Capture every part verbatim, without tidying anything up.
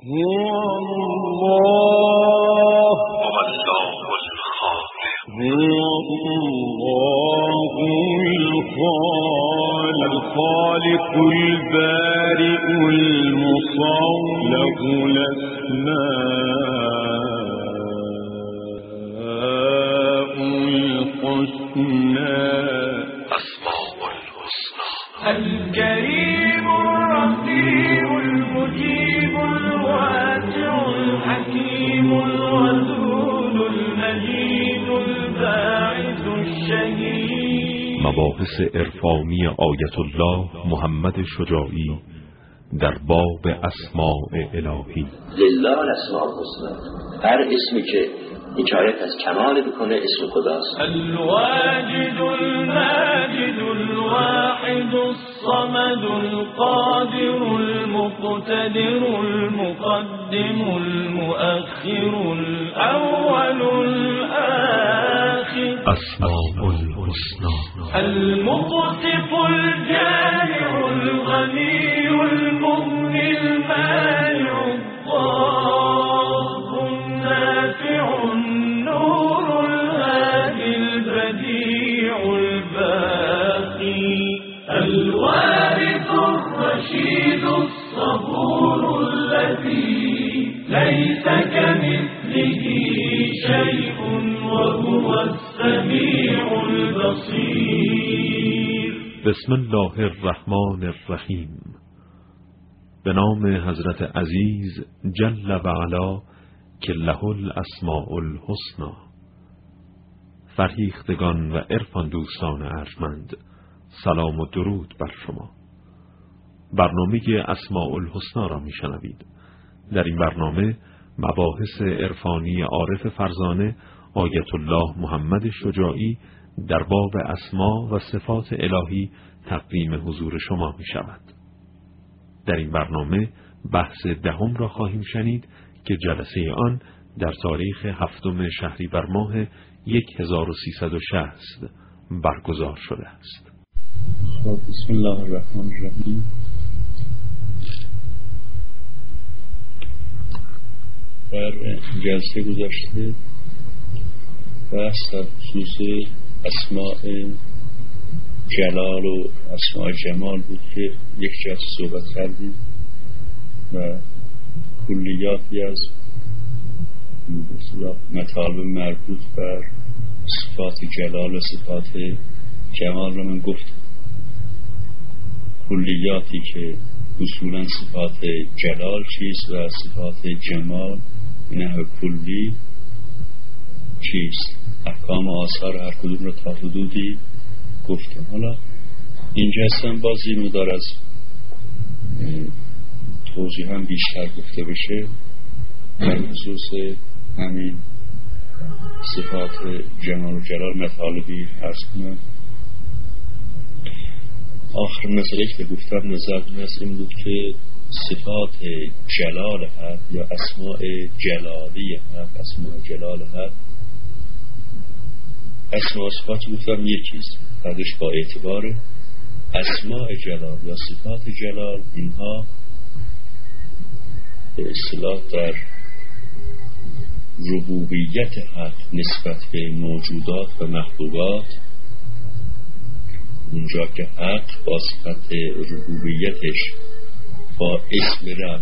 هو الله هو الله الخالق البارئ المصور له الأسماء الحسنى أسماء الحسنى الكريم الرقيب المجيب الواسع الحكيم الودود المجيد الباعث الشهيد. مباحث عرفانی آیت الله محمد شجاعی در باب اسماء الهی. لله الاسماء الحسنى، هر اسمی که حکایت از کمال بکنه اسم خداست. الواجد الماجد الواحد الصمد القادر المقتدر المقدم المؤخر الأول الآخر. اسماء الحسنى المقسط الجامع الغني المغني المانع الضار النافع النور الهادي البديع الباقي الوارث الرشيد الصبور الذي ليس كمثله شيء وهو السميع البصير. بسم الله الرحمن الرحیم. به نام حضرت عزیز جل و علا که له الاسماء الحسنى. فرهیختگان و عرفان دوستان ارجمند، سلام و درود بر شما. برنامه اسماء الحسنى را میشنوید. در این برنامه مباحث عرفانی عارف فرزانه آیت الله محمد شجاعی در باب اسما و صفات الهی تقدیم حضور شما می شود. در این برنامه بحث دهم را خواهیم شنید که جلسه آن در تاریخ هفتم شهریور ماه هزار و سیصد و شصت برگزار شده است. بسم الله الرحمن الرحیم. در جلسه گذشته بحث در خصوص اسماء جلال و اسماء جمال بود که یک جلسه صحبت کردیم و کلیاتی از مطالب مربوط بر صفات جلال و صفات جمال را من گفتم. کلیاتی که اصولا صفات جلال چیست و صفات جمال نحو کلی چیست، احکام و آثار هر کدوم را تا حدودی گفتم. حالا اینجا هستم باز این مدار از توضیح هم بیشتر گفته بشه در خصوص همین صفات جمال و جلال مطالبی عرض کنم. آخر مسئله که گفتم نظر از این بود که صفات جلال حق یا اسماء جلالی حق، اسماء جلال حق، اسماء صفات گفتم یکیست، بعدش با اعتبار اسماء جلال یا صفات جلال اینها به اصطلاح در ربوبیت حق نسبت به موجودات و مخلوقات، اونجا که حق با صفت ربوبیتش با اسم رب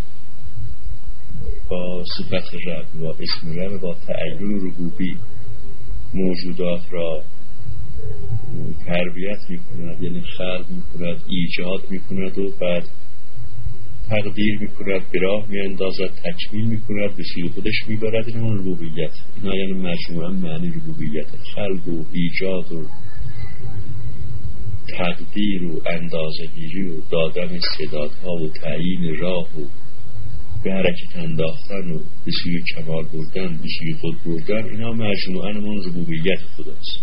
با صفت رب با اسم رب با تعین ربوبی موجودات را تربیت میکند، یعنی خلق میکند، ایجاد میکند و بعد تقدیر میکند، به راه میاندازد، تکمیل میکند، به سوی خودش میبرد. این اون ربوبیت، اینا یعنی مجموعا معنی ربوبیت، خلق و ایجاد و تقدیر و اندازه‌گیری و دادن استعدادها و تعیین راه و به حرکت انداختن و به سوی کمال بردن، به سوی خود بردن، اینا مجموعاً اون ربوبیت خداست.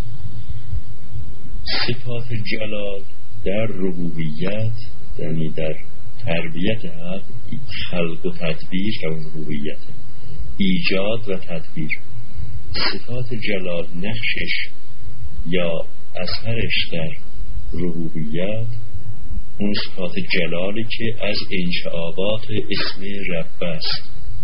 صفات جلال در ربوبیت یعنی در تربیت حق، خلق و تدبیر همون ربوبیت، ایجاد و تدبیر. صفات جلال نقشش یا اثرش در ربوبیت اون صفات جلالی که از انشعابات اسم رب است.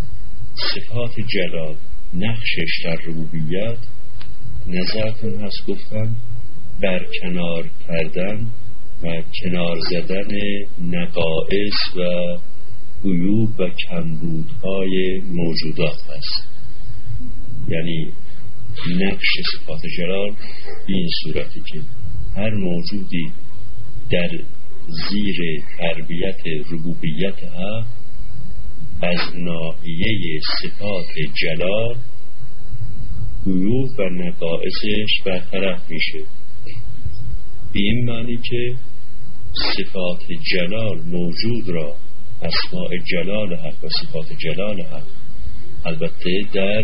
صفات جلال نقشش در ربوبیت نظرتون هست گفتم برکنار کردن و کنار زدن نقائص و عیوب و کمبودهای موجودات هست. یعنی نقش صفات جلال این صورتی که هر موجودی در زیر تربیت ربوبیت حق از ناحیه صفات جلال عیوب و نقائصش برطرف میشه. به این معنی که صفات جلال موجود را اسماء جلال حق و صفات جلال حق البته در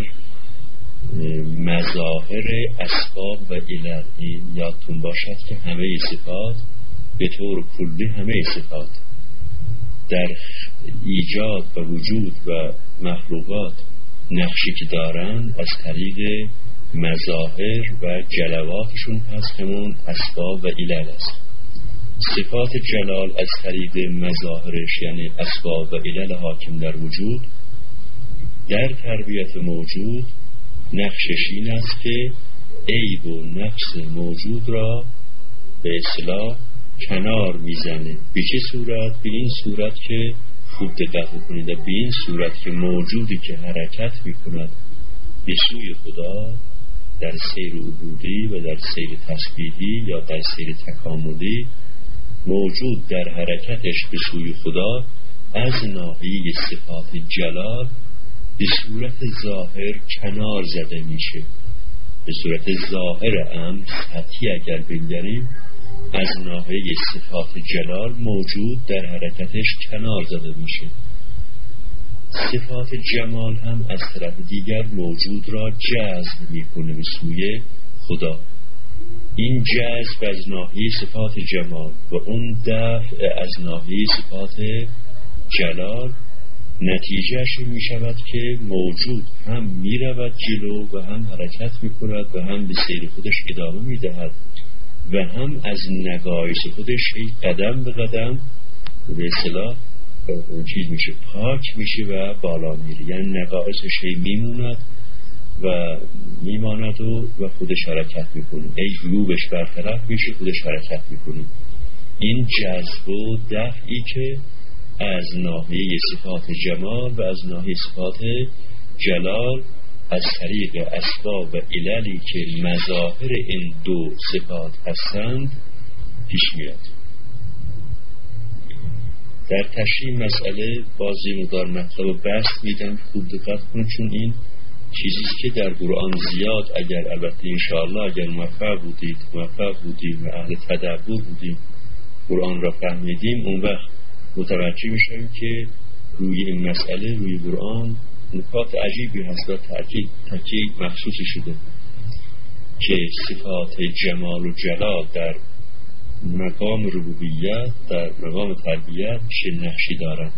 مظاهر اسباب و علت یادتون باشد که همه صفات به طور کلی همه صفات در ایجاد و وجود و مخلوقات نقشی که دارند از طریق مظاهر و جلواتشون هست همون اسباب و علل است. صفات جلال از طریق مظاهرش یعنی اسباب و علل حاکم در وجود در تربیت موجود نقشش این است که عیب و نقص موجود را به اصطلاح کنار میزنه. به چه صورت؟ به این صورت که خوب دقت کنید، به این صورت که موجودی که حرکت میکند به سوی خدا در سیر عبودی و در سیر تسبیحی یا در سیر تکاملی موجود در حرکتش به سوی خدا از ناحیه صفات جلال به صورت ظاهر کنار زده میشه. به صورت ظاهر امر سطحی اگر بنگریم از ناحیه صفات جلال موجود در حرکتش کنار زده میشه. صفات جمال هم از طرف دیگر موجود را جذب میکنه به سوی خدا. این جذب از ناحیه صفات جمال و اون دفع از ناحیه صفات جلال نتیجهش می شود که موجود هم می رود جلو و هم حرکت می کند و هم به سیر خودش ادامه می دهد و هم از نقایص خودش قدم به قدم به اصطلاح چیز میشه پاک میشه و بالا میره. یعنی نقایصش می موند و میماند و, و خودش حرکت میکنه. ای عیوبش برطرف میشه خودش حرکت میکنه. این جذب و دفعی که از ناحیه صفات جمال و از ناحیه صفات جلال از طریق اسباب و عللی که مظاهر این دو صفات هستند پیش میاد. در تشریح مسئله بازی مدار مطلب و بست میدم، خوب دقت کنید چون این چیزیست که در قرآن زیاد اگر البته انشاءالله اگر موفق بودید موفق بودیم و اهل تدبر بودیم قرآن را فهمیدیم اون وقت متوجه میشیم که روی این مسئله روی قرآن نکات عجیبی هست و تأکید تأکید مخصوصی شده که صفات جمال و جلال در مقام ربوبیت در مقام تربیت چه نقشی دارند.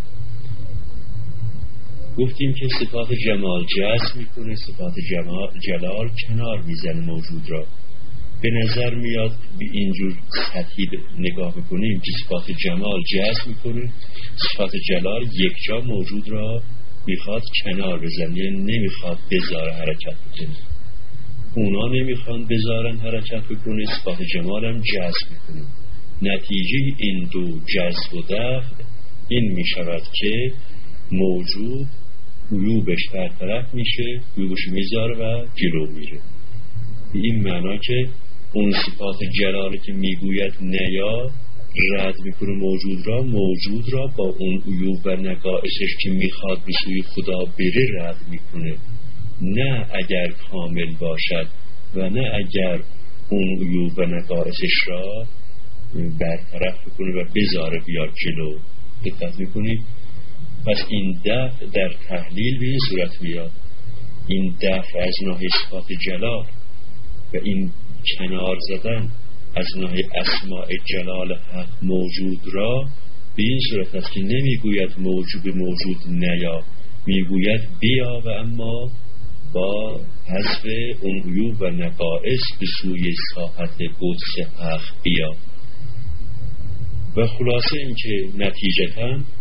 گفتیم که صفات جمال جذب میکنه، صفات جمال جلال کنار میزنه موجود را. به نظر میاد به اینجور سطحی نگاه بکنیم که صفات جمال جذب میکنه، صفات جلال یک جا موجود را میخواد کنار بزنه، یعنی نمیخواد بذاره حرکت بکنه. اونا نمیخوان بذارن حرکت بکنه، صفات جمال هم جذب میکنه. نتیجه این دو جذب و دفع این میشود که موجود عیوبش برطرف میشه، عیوبش میذاره و جلو میره. به این معنا که اون صفات جلالی که میگوید نیا رد میکنه موجود را، موجود را با اون عیوب و نقائصش که میخواد به سوی خدا بره رد میکنه. نه اگر کامل باشد و نه اگر اون عیوب و نقائصش را برطرف کنه و بذاره بیاد جلو. دقت میکنید؟ پس این دفع در تحلیل به این صورت میاد. این دفع از ناحیه صفات جلال و این کنار زدن از ناحیه اسماء جلال حق موجود را به این صورت است که نمیگوید موجود موجود نیا، میگوید بیا و اما با حذف اون عیوب و نقائص به سوی ساحت قدس حق بیا. و خلاصه این که نتیجتاً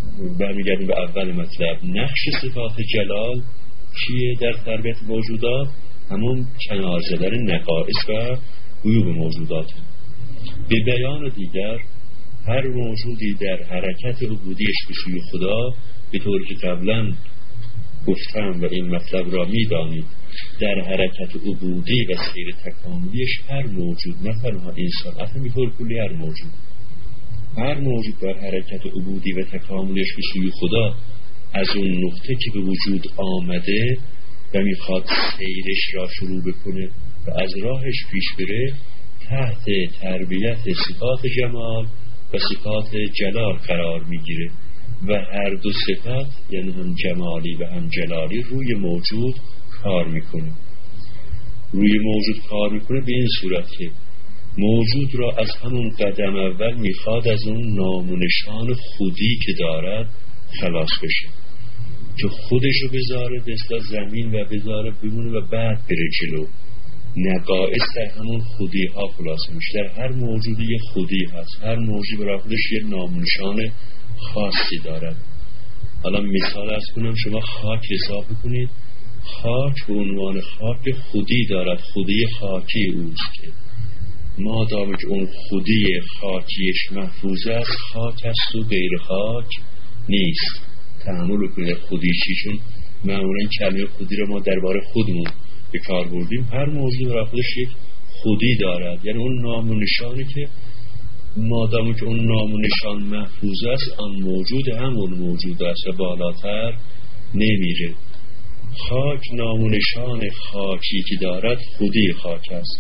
برمیگردیم به اول مطلب. نقش صفات جلال چیه در تربیت موجودات؟ همون کنار زدن نقائص و عیوب موجودات. به بیان دیگر هر موجودی در حرکت عبودیش به سوی خدا، به طوری که قبلا گفتم و این مطلب را میدانید، در حرکت عبودی و سیر تکاملیش هر موجود، نه تنها انسان، اصلا به طور کلی هر موجود هر موجود در حرکت عبودی و تکاملش به سوی خدا از اون نقطه که به وجود آمده و میخواد سیرش را شروع بکنه و از راهش پیش بره، تحت تربیت صفات جمال و صفات جلال قرار میگیره و هر دو صفات، یعنی هم جمالی و هم جلالی، روی موجود کار میکنه روی موجود کار میکنه به این صورت که موجود را از همون قدم اول میخواد از اون نام و نشان خودی که دارد خلاص بشه، که خودشو بذاره به اصطلاح زمین و بذاره بمونه و بعد بره جلو. نقائص در همون خودی ها خلاصه میشه. در هر موجودی یه خودی هست، هر موجودی برای خودش یه نام و نشان خاصی دارد. حالا مثال از کنم، شما خاک حساب کنید، خاک به عنوان خاک خودی دارد، خودی خاکی اوست که مادام که اون خودی خاکیش محفوظ است، خاک است و غیر خاک نیست. تحمل کنید خودی چیشون، معمولا این کلمه خودی رو ما درباره خودمون به کار بردیم. هر موجود برای خودش یک خودی دارد، یعنی اون نام و نشانی که مادامی که اون نام و نشان محفوظ است، آن موجود همون موجود است و بالاتر نمیره. خاک نام و نشان خاکی که دارد خودی خاک است.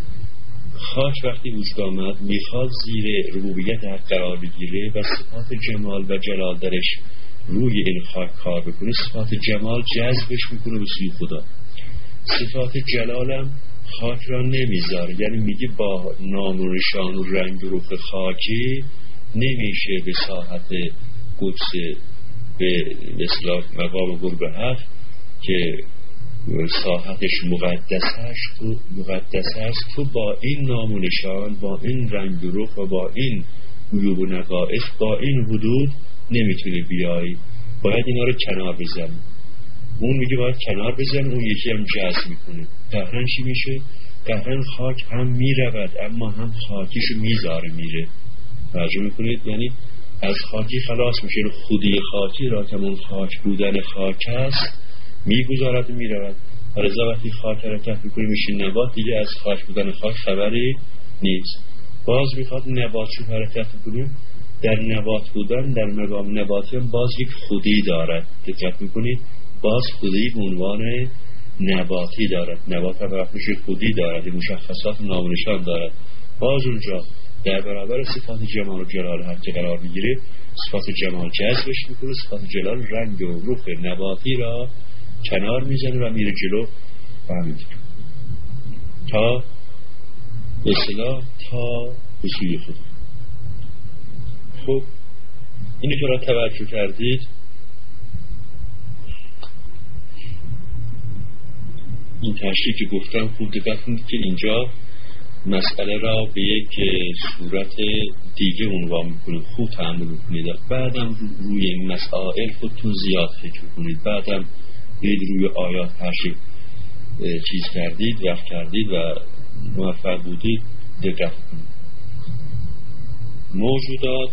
خاک وقتی وجود آمد میخواد زیر ربوبیت حق قرار بگیره و صفات جمال و جلال درش روی این خاک کار بکنه. صفات جمال جذبش میکنه به سوی خدا، صفات جلالم خاک را نمیذاره، یعنی میگه با نام و نشان و رنگ و رخ خاکی نمیشه به ساحت قدس، به اصطلاح مقام قرب حق که ساحتش مقدس است تو مقدس است تو با این نام و نشان، با این رنگ و رخ و با این عیوب و نقائص، با این حدود نمیتونی بیایی، باید اینا رو کنار بزنی. اون میگه باید کنار بزن، اون یکی هم جذب میکنه. قهرن چی میشه؟ قهرن خاک هم میرود اما هم خاکیشو میذاره میره. توجه میکنید؟ یعنی از خاکی خلاص میشه، خودی خاکی را که اون خاک بودن خاک است میگذارد و میرود. حالا وقتی خاک حرکت میکنه میشه نبات، دیگه از خاک بودن خاک خبری نیست. باز میخواد نبات شو حرکت کنیم، در نبات بودن در مقام نباتی هم باز یک خودی دارد. دقت میکنید؟ باز خودی به عنوان نباتی دارد. نبات هم برای خودی دارد، مشخصات نامنشان دارد. باز اونجا در برابر صفات جمال و جلال هر که قرار میگیره، صفات جمال جذبش میکنه، صفات جلال رنگ و رخ نباتی را کنار میزنه و میره جلو فهمید تا به اصطلاح تا به سوی خود. خب اینی که را توجه کردید، این تشریح که گفتم خوب دقت کنید که اینجا مسئله را به یک صورت دیگه عنوان میکنید، خوب تأمل کنید. بعدم روی این مسائل خودتون زیاد فکر کنید، بعدم برید روی آیات هرچی چیز کردید وقت کردید و موفق بودید دقت کنید. موجودات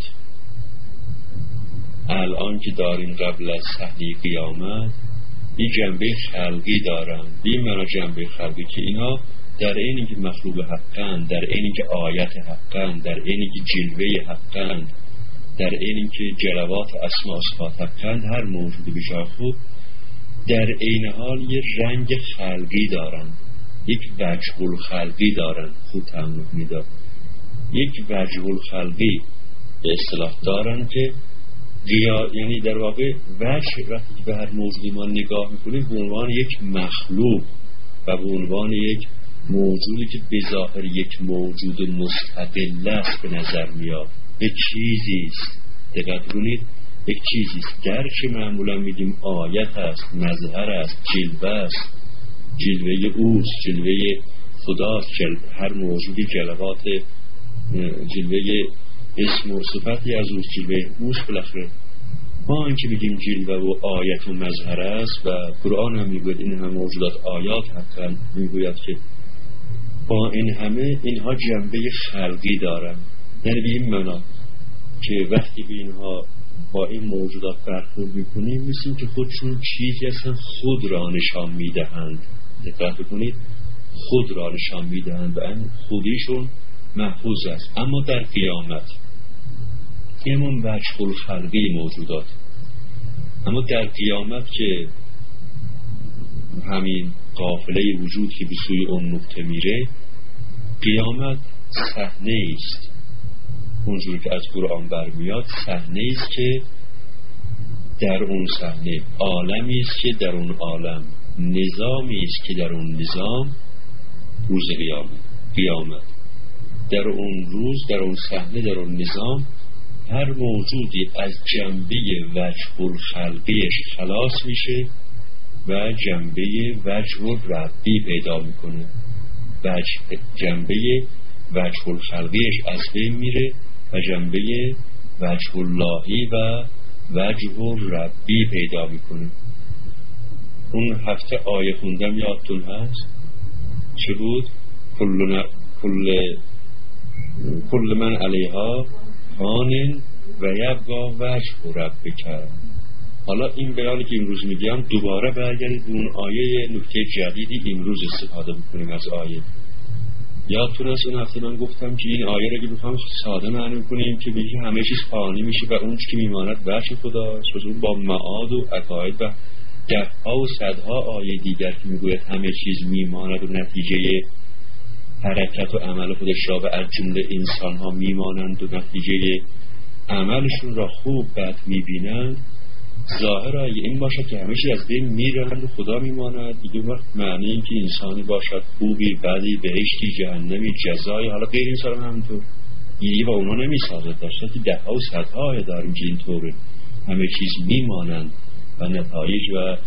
الان که داریم قبل از صحنه قیامت این جنبه خلقی دارن. این معنا جنبه خلقی که اینا در اینی که مخلوق حقند، در اینی که آیت حقند، در اینی که جلوه حقند، در اینی که جلوات اسماء و صفات حقند، هر موجودی به جای خود در عین حال یه رنگ خلقی دارن، یک وجه الخلقی دارن. خود تأمل میداد یک وجه الخلقی به اصطلاح دارن که گیا، یعنی در واقع وجه وقتی که به هر موجودی ما نگاه میکنیم به عنوان یک مخلوق و به عنوان یک موجودی که به ظاهر یک موجود مستقل است به نظر میاد، یک چیزی است. دقت کنید، یک چیزی است. گرچه معمولا میگیم آیت است، مظهر است، جلوه است، جلوه اوست، جلوه خداست، هر موجودی جلوات جلوه اسم و صفتی از اوست، جلوه اوست بالاخره. ما اینکه بگیم جلوه و آیت و مظهر است و قرآن هم میگوید این همه موجودات آیات حقا میگوید که با این همه اینها جنبه خلقی دارن. یعنی به این معنا که وقتی به اینها با این موجودات برخورد میکنیم مثل که خودشون چیزی هستن خود را نشان میدهند. دقت بکنید، خود را نشان میدهند و این خودیشون محفوظ است. اما در قیامت همون وجه الخلقی موجودات، اما در قیامت که همین قافله وجود که به سوی اون نقطه میره، قیامت صحنه است اونجور که از قرآن برمیاد، صحنه است که در اون صحنه عالمی است که در اون عالم نظامی است که در اون نظام روز قیامت قیامت در اون روز، در اون صحنه، در اون نظام هر موجودی از جنبه وجه الخلقیش خلاص میشه و جنبه وجه الربی پیدا میکنه. وجه جنبه وجه الخلقیش از بین میره و جنبه وجه اللهی و وجه الربی پیدا میکنه. اون هفته آیه خوندم یادتون هست چه بود؟ کل کل کل من علیها فان و یبقا وجه ربک. حالا این بیانی که امروز میگم دوباره برگردید به اون آیه، نکته جدیدی امروز استفاده بکنیم از آیه. یادتون است اون هفته من گفتم که این آیه را که بخوام ساده معنی کنیم که بگیم همه چیز فانی میشه و اون که میماند وجه خداست، با معاد و عقاید و دهها و صدها آیه دیگر که میگوید همه چیز میماند و نتیجه حرکت و عمل خودش را و از جمله انسان ها میمانند و نتیجه عملشون را خوب بد میبینند. ظاهر آیه این باشد که همه چیز از بین میرند و خدا میماند. دیگه وقت معنی این که انسانی باشد خوبی بدی بهشتی جهنمی جزایی حالا غیر انسان هم همینطور دیگه با اونا نمیسازد. داشته که ده ها و صدها آیه داریم که اینطوره همه چیز میمانند و نتایج و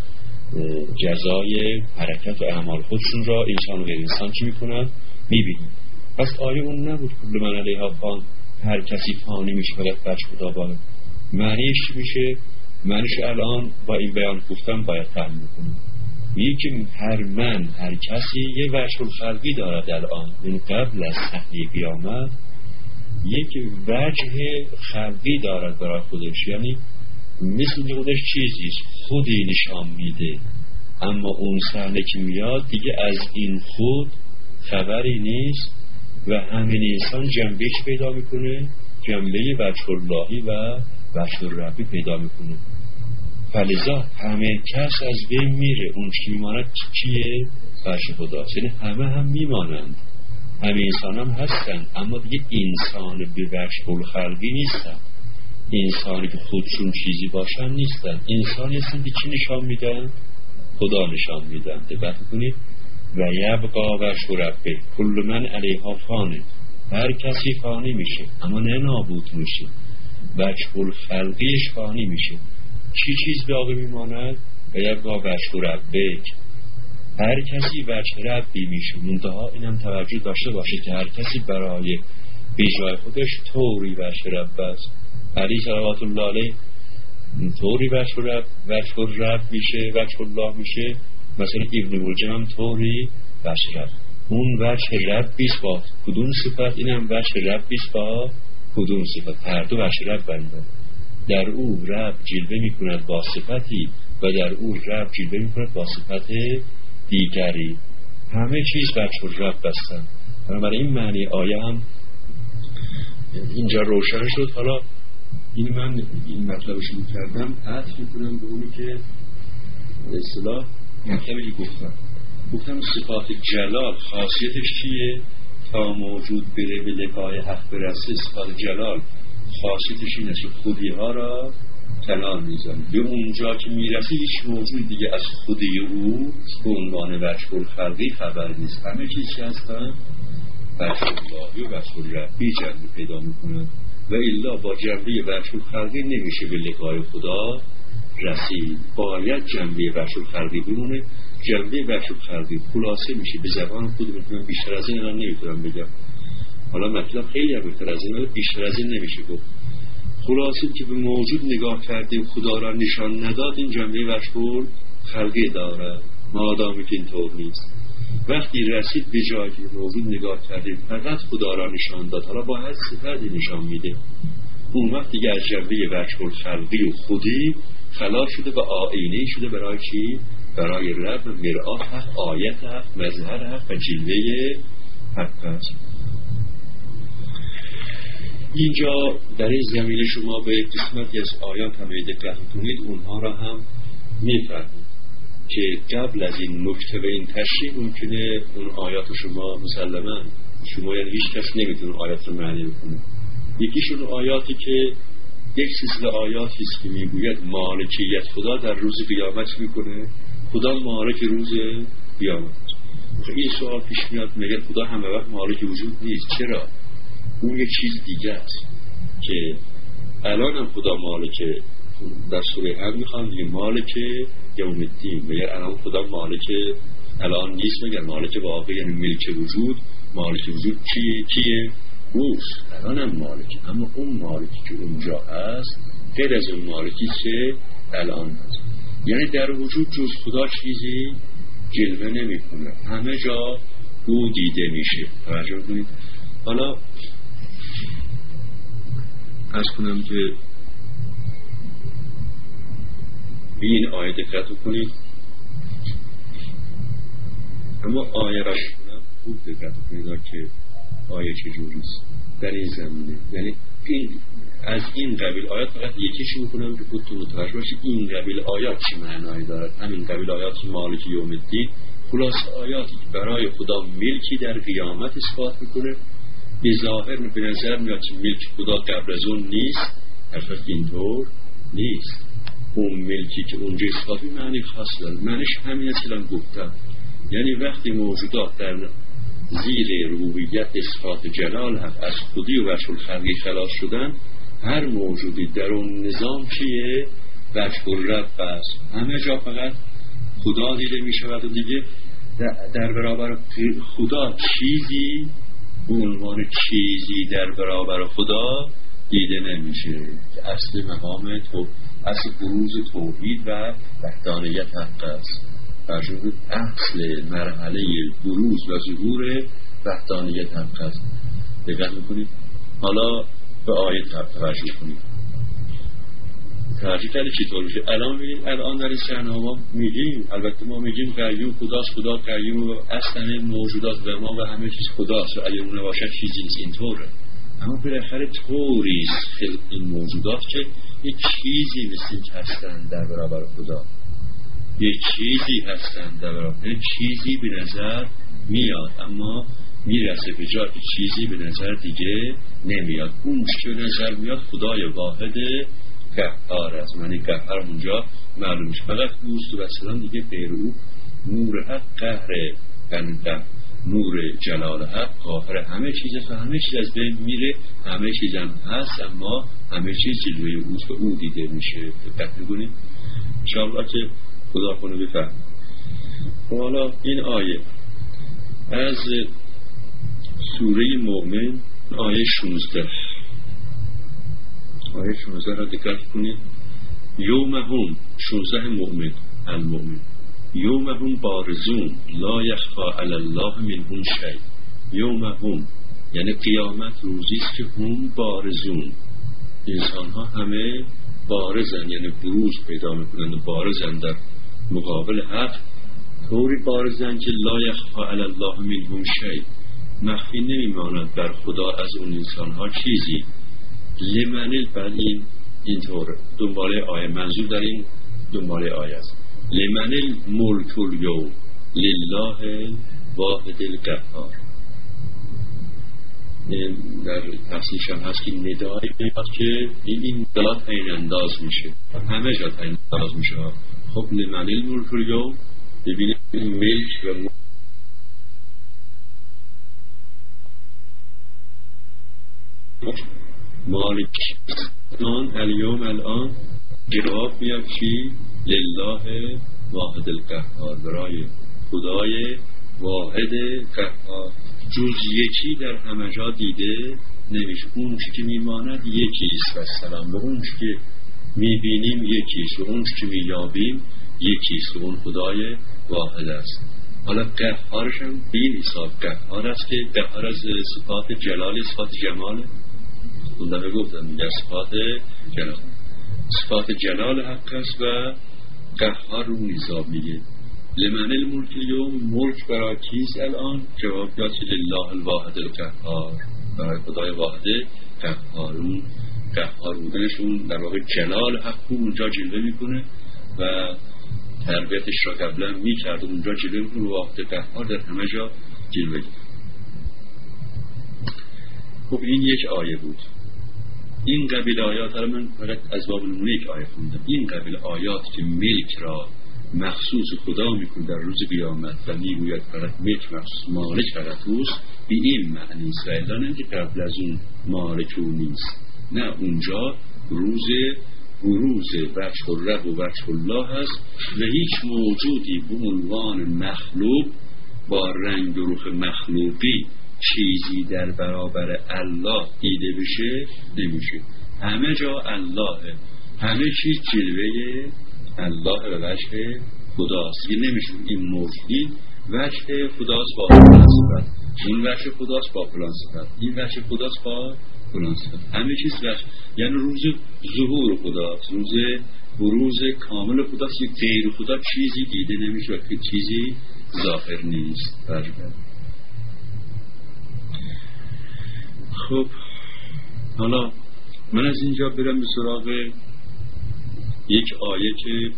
جزای حرکت و اعمال خودشون را انسان و غیر انسان چی میکنند میبینند. پس آیه اون نبود کل من علیها فان، هر کسی فانی میشه فقط بچ خدا باید. معنیش چی میشه؟ معنیش الان با این بیان گفتم باید فهم بکنیم. یکی هر من هر کسی یه وجه الخلقی دارد الان، یعنی قبل از صحنه قیامت یک وجه خلقی دارد برای خودش، یعنی مثل خودش چیزیست خودی نشان میده. اما اون صحنه که میاد دیگه از این خود خبری نیست و همین انسان جنبهش پیدا میکنه، جنبه وجه اللهی و وجه الربی پیدا میکنه. فلذا همه کس از بین میره، اون که میماند چیه؟ وجه خداست. یعنی همه هم میمانند، همه انسان هم هستند، اما دیگه انسان به وجه الخلقی نیستن، انسانی که خودشون چیزی باشن نیستن، انسانی هستن که چی نشان میدن؟ خدا نشان میدن. دقت کنید و یبقا وجه ربک کل من علیها فانه، هر کسی فانی میشه اما نه نابود میشه، وجه الخلقیش فانی میشه. چی چیز باقی میماند؟ و یبقا وجه ربک، هر کسی وجه ربی میشه. منتها اینم توجه داشته باشه که هر کسی برای به جای خودش طوری وجه رب است. علی صلوات الله علیه طوری وجه رب وجه رب میشه، وجه الله میشه. مثلا ابن ملجم هم طوری وجه رب، اون وجه ربیست با کدوم صفت، اینم وجه ربیست با کدوم صفت. هر دو وجه رب بنده، در او رب جلوه میکند با صفتی و در او رب جلوه میکند با صفت دیگری. همه چیز وجه رب بستن. برای این معنی آیه هم اینجا روشن شد. حالا این من این مطلبش میکردم عطف میکنم به اونی که اصطلاح مطلبی گفتم گفتم صفات جلال خاصیتش چیه؟ تا موجود بره به لقای حق برسه. صفات جلال خاصیتش اینه که خودی ها را کنار میزنه، به اونجا که میرسه هیچ موجود دیگه از خودی او به عنوان وجه الخلقی خبر نیست. همه چیز که هستن وجه اللهی و وجه الربی جنبه پیدا میکنن و الا با جنبه وجه الخلقی نمیشه به لقای خدا رسید. باید جنبه وجه الخلقی بمونه. جنبه وجه الخلقی خلاصه میشه به زبان خود میتونم بیشتر از این الان نمیتونم بگم. حالا مطلب خیلی هم بیشتر از این بیشتر از این نمیشه گفت. خلاصه که به موجود نگاه کردیم خدا را نشان نداد، این جنبه وجه خلقی داره. مادامی که اینطور نیست، وقتی رسید به جایی که موجود نگاه کردیم فقط خدا را نشان داد، حالا با هر صفتی نشان میده، اون وقت دیگه از جنبه وجه خلقی و خودی خلاص شده و آینه شده برای چی؟ برای رب و مرآت حق، آیت حق، مظهر حق و جلوه حق است. اینجا در این زمینه شما به قسمتی از آیات هم دقت کنید، اونها را هم میفهمید که قبل از این نکته و این تشریح ممکنه اون آیات شما مسلما شما یعنی هیچ کس نمیتونه آیات رو معنی بکنه. یکیشون آیاتی که یک سلسله آیاتی است که میگوید مالکیت خدا در روز قیامت میکنه، خدا مالک روز قیامت. این سوال پیش میاد مگر خدا همه وقت مالک وجود نیست؟ چرا؟ اون یک چیز دیگه است که الان هم خدا مالکه، در سوره هم میخوام دیگه مالک یوم الدین، مگر الان خدا مالک الان نیست؟ مگر مالک واقعی یعنی ملک وجود، مالک وجود کیه؟ کیه؟ اوست، الان هم مالکه، اما اون مالکی که اونجا هست غیر از اون مالکی که الان هست. یعنی در وجود جز خدا چیزی جلوه نمی کنه، همه جا او دیده میشه. توجه کنید. حالا از کنم که این آیه دقت کنید، اما آیه را کنم خوب دقت کنید که آیه چجوریست در این زمینه. یعنی این از این قبیل آیات فقط یکیشو میکنم که خودتون متوجه باشید این قبیل آیات چه معنایی دارد. همین قبیل آیات که مالک یوم الدین خلاص آیاتی که برای خدا ملکی در قیامت اثبات میکنه. به ظاهر به نظر میاد که ملک خدا قبل از اون نیست، البته اینطور نیست. اون ملکی که اونجا اثبات معنی خاص داره، معنیش همین است که الان گفتم. یعنی وقتی موجودات در زیر ربوبیت اثبات جلال هم از خودی و وجه الخلقی خلاص شدن، هر موجودی در اون نظام چیه؟ وجه الرب است. همه جا فقط خدا دیده می شود و دیگه در برابر خدا چیزی به عنوان چیزی در برابر خدا دیده نمیشه که اصل مقام تو اصل بروز توحید و وحدانیت حق است. برجوه اصل مرحله بروز و ظهور وحدانیت حق است. دقت میکنید. خب به آیه توجه کنید. توجه کردید چطور میشه؟ الان میگیم الان در این صحنه ما میگیم، البته ما میگیم قیوم خداست، خدا قیوم و اصلا موجودات و ما و همه چیز خداست و اگر اون نباشد چیزی نیست. اینطوره. اما بالاخره طوریست خلق این موجودات که یک چیزی مثل که هستند در برابر خدا، یک چیزی هستند در برابر، یک چیزی به نظر میاد اما میرسه به جا که چیزی به نظر دیگه نمیاد. اون که به نظر میاد خدای واحد قهار است. معنی قهار اونجا معلوم میشه. فقط موسی و السلام دیگه غیر او نور حق قهره، یعنی نور جلال حق قاهر همه چیز و همه چیز از بین میره، همه چیز هم هست اما همه چیز جلوی اوست و او دیده میشه. دقت میکنید انشاءالله که خدا خونو بفهم. حالا این آیه از سوره مومن آیه شانزده آیه شانزده را دقت کنید. یوم هم شانزده مومن المومن یوم هم بارزون لا یخفا علی الله منهم شیء. یوم هم یعنی قیامت روزیست که هم بارزون، انسان ها همه بارزن، یعنی بروز پیدا میکنند و بارزن در مقابل حق. طوری بارزن که لا یخفا علی الله منهم شیء، مخفی نمیماند بر خدا از اون انسان ها چیزی. لمن بعد این اینطور دنباله آیه، منظور در این دنباله آیه است. لمن الملک الیوم لله واحد القهار. در تفسیرش هم هست که ندایی میاد که این ندای تعیین انداز میشه، همه جا تعیین انداز میشه. خب لمن الملک الیوم، ببینید ملک و ملک مالک الان الیوم الان جواب میاد چی؟ لله واحد القهار، برای خدای واحد قهار. جز یکی در همه جا دیده نمیشه. اون چی که میماند یکیست و سلام، و اون چی که میبینیم یکیست، و اون چی که مییابیم یکیست، و اون خدای واحد است. حالا قهارش هم به این حساب قهار است که قهار از صفات جلال، صفات جمال اون دمه گفتم میگه صفات جلال، صفات جلال حق است و قهار رو اون حساب میگه. لمن الملک اليوم، ملک برای کیست الان؟ جواب داد لله الواحد القهار، برای خدای واحد قهار. اون قهار بودنش اون در واقع جلال حق اونجا جلوه میکنه و تربیتش را قبلا میکرد، اونجا جلوه میکنه و واحد قهار در همه جا جلوه. خب این یک آیه بود. این قبیل آیات ها من فقط از باب نمونه یک آیه خوندم. این قبیل آیات که ملک را مخصوص خدا میکنه در روز قیامت و میگوید فقط ملک مخصوص مالک فقط اوست، به این معنی است. و الا نه که قبل از اون مالک او نیست، نه، اونجا روز بروز وجه الرب و وجه الله هست و هیچ موجودی به عنوان مخلوق با رنگ و رخ مخلوقی چیزی در برابر الله دیده بشه نمیشه. همه جا الله، همه چیز جلوه الله و وجه خداست. یه نمیشه این موجودی وجه خداست با فلان صفت، این وجه خداست با فلان صفت، این وجه خداست با فلان صفت، همه چیز وجه. یعنی روز ظهور خداست، روز بروز کامل خداست. یک غیر خدا چیزی دیده نمیشه و که چیزی ظاهر نیست. برگرد. خب حالا من از اینجا برم به سراغ یک آیه که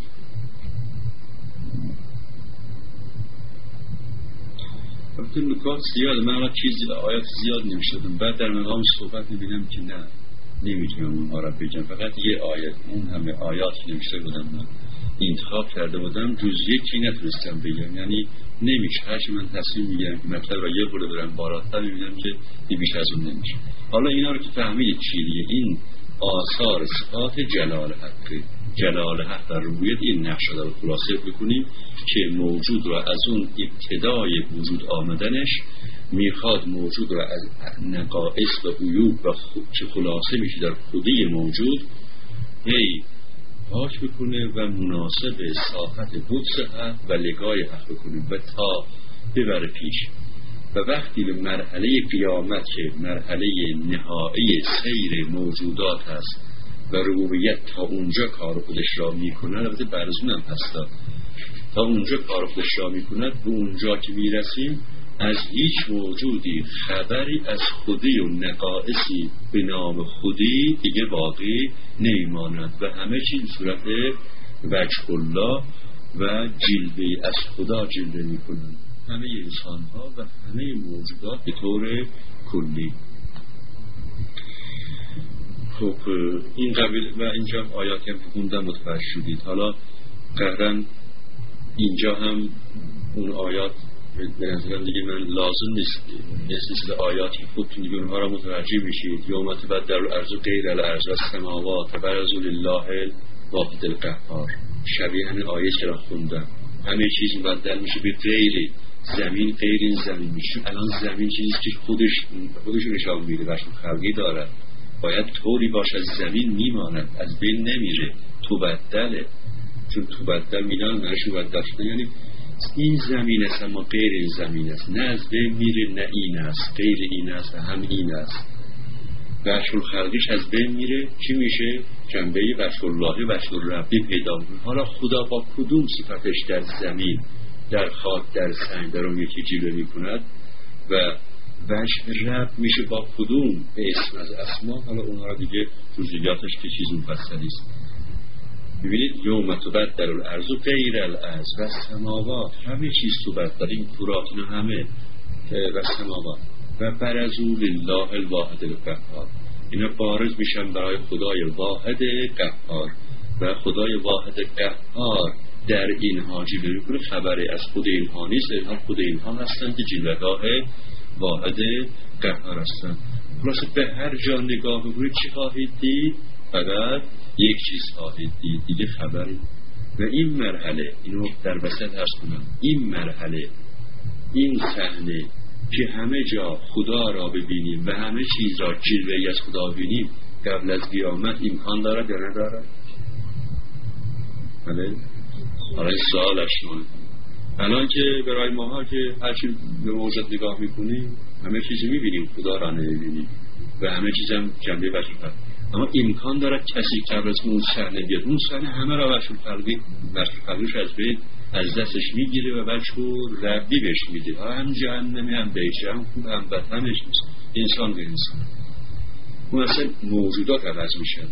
وقتی نکات زیاد، من الان چیزی آیات زیاد نمیشدم، بعد در مقام صحبت میبینم که نه نمیتونم اونها را بگم، فقط یه آیه، اون همه آیات نمیشته بودم من انتخاب کرده بودم، جز یکی نتونستم بگم. یعنی نمیشه، هرچی من تصمیم میگیرم که مطلب را یه بوده برم بالاتر میبینم که بیش از اون نمیشه. حالا اینا رو که فهمیدید چی دیگه، این آثار صفات جلال حق، جلال حق در ربوبیت، این نقش رو خلاصه بکنیم که موجود رو از اون ابتدای وجود آمدنش میخواد موجود رو از نقائص و عیوب و که خلاصه میشه در خودی موجود هی پاک بکنه و مناسب ساحت قدس حق و لگای حق بکنه و تا ببره پیش. و وقتی به مرحله قیامت که مرحله نهایی سیر موجودات هست و ربوبیت تا اونجا کار خودش را میکنه، البته برزونم هستا، تا اونجا کار خودش را میکنه، به اونجا که میرسیم از هیچ موجودی خبری از خودی و نقائصی به نام خودی دیگه باقی نمیماند و همه چیز صورت وجه الله و جلوه از خدا جلوه میکنند، همه انسان ها و همه موجودات به طور کلی. خب این قبیل و اینجا آیاتی هم که خوندم متوجه شدید. حالا قهرن اینجا هم اون آیات به نظرم دیگه من لازم نیست مثل آیاتی خودتون دیگه اونها را متوجه میشید. یوم تبدل الارض غیر الارض و السماوات وبرزوا لله الواحد القهار. شبیه همین آیه چرا خوندم، همه چیز مبدل میشه به غیر زمین، غیر این زمین میشه. الان زمین چیزی که خودش خودش نشان میده و خلقی داره، باید طوری باشه از زمین میماند، از بین نمیره، تو بدله، چون تو بدل میدن نشو بدل شده، یعنی این زمین است اما غیر این زمین است، نه از بین میره نه این است، غیر این است هم این است. وجه الخلقش از بین میره، چی میشه؟ جنبه وجه اللهی وجه الربی پیدا میکنه. حالا خدا با کدوم صفتش در زمین، در خاک، در سنگ، در اون یکی جلوه میکند و وجه رب میشه با کدوم اسم از اسما؟ حالا اونها را دیگه جزئیاتش که چیز مفصلی است. ببینید یوم تبدل الارض غیر الارض و السماوات، همه چیز تبدل، این تورات اینا همه و السماوات و برزوا لله الواحد القهار، اینا بارز میشن برای خدای واحد قهار و خدای واحد قهار در اینها جلوه میکنه. خبری از خود اینها نیست، اینها خود اینها هستند که جلوهگاه واحد قهار هستند. خلاصه به هر جا نگاه بکنید چی خواهید دید؟ فقط یک چیز خواهید دید، دیگه خبری. و این مرحله، اینو در وسط هست کنم، این مرحله، این صحنه که همه جا خدا را ببینیم و همه چیز را جلوه‌ای از خدا ببینیم قبل از قیامت امکان دارد یا ندارد؟ بله؟ حالا این سوالش مونه. الان که برای ماها که هرچی به موجود نگاه میکنیم همه چیزی میبینیم، خدا را نمیبینیم و همه چیز هم جنبه بشر خلقی. اما امکان دارد کسی قبل از اون صحنه بیاد، اون صحنه همه را بشر خلقی بشر خلقیش از بین از دستش میگیره و بچور ربی بهش میده، هم جهنمی هم بهشه، هم خوب هم بد، همش نیست. انسان به انسان اون اصلا موجودات عوض میشن.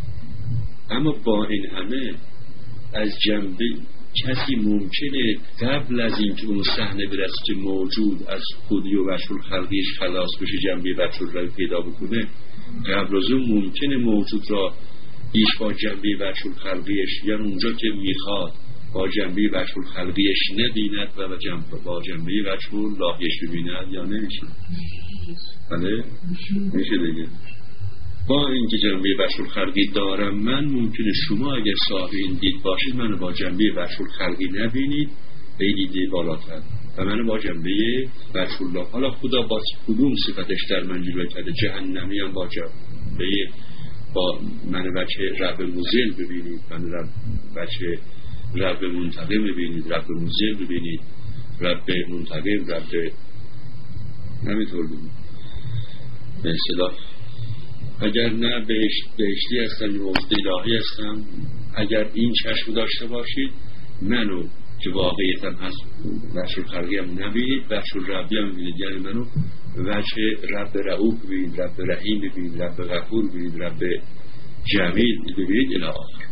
اما با این همه از جنبه کسی ممکنه قبل از اینکه اون صحنه برسه که موجود از خودی و بشر خلقیش خلاص بشه جنبه بشر را پیدا بکنه، قبل از اون ممکنه موجود را ایش با جنبه بشر خلقیش یا اونجا که میخواد با جنبه بشر خلقیش نبیند و با جنبه, با جنبه بشر لاهیش ببیند یا نمیشه؟ بله؟ میشه دیگه. با اینکه جنبه بشر خلقی دارم من، ممکنه شما اگر صاحب این دید باشید منو با جنبه بشر خلقی نبینید به دیده بالاتر و منو با جنبه بشر الله. حالا خدا با کدوم صفتش در من جلوه کرده؟ جهنمی هم با جنبه با من بچه رب مزل ببینید، من رب بچه رب منتقم ببینید، رب مزل ببینید، رب منتقم، رب نمیطور ببینید به اصطلاح. اگر نه بهشت بهشتی هستم موجود الهی هستم، اگر این چشم داشته باشید منو که واقعیتم هست بشر خلقی هم نبینید، بشر ربی هم ببینید، یعنی منو وجه رب رؤوف ببینید، رب رحیم ببینید، رب غفور ببینید، رب جمیل ببینید الی آخر.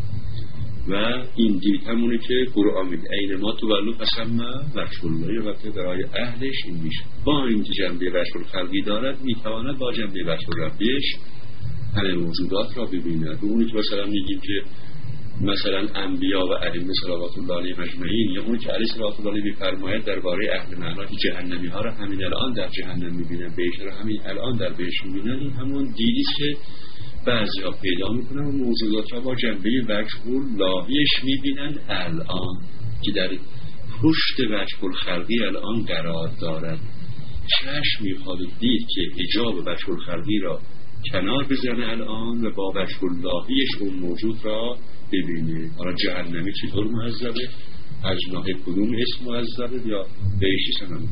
و این دید همونه که قرآن میگه این ما تو ولو فسمه وجه الله، وقتی برای اهلش این میشه. با این جنبه بشر خلقی دارد میتواند با جنبه بشر ربیش همه موجودات را ببیند. و اونی که مثلا میگیم که مثلا انبیا و ائمه صلوات الله علیهم اجمعین، یا اونی که علی صلوات الله علیه میفرماید درباره اهل معنا که جهنمی ها را همین الان در جهنم میبینن، بهشت را همین الان در بهشت میبینن، این همون دیدی که بعضی ها پیدا میکنن و موجودات را با جنبه وجه اللهیش میبینن الان که در پشت وجه الخلقی الان قرار دارد. چشم میخواد دید که حجاب وجه الخلقی را کنار بزنه الان و با وجه اللهیش اون موجود را ببینه. حالا جهنمی چطور معذبه؟ از ناحیه کدوم اسم معذبه یا بهشتی سنم.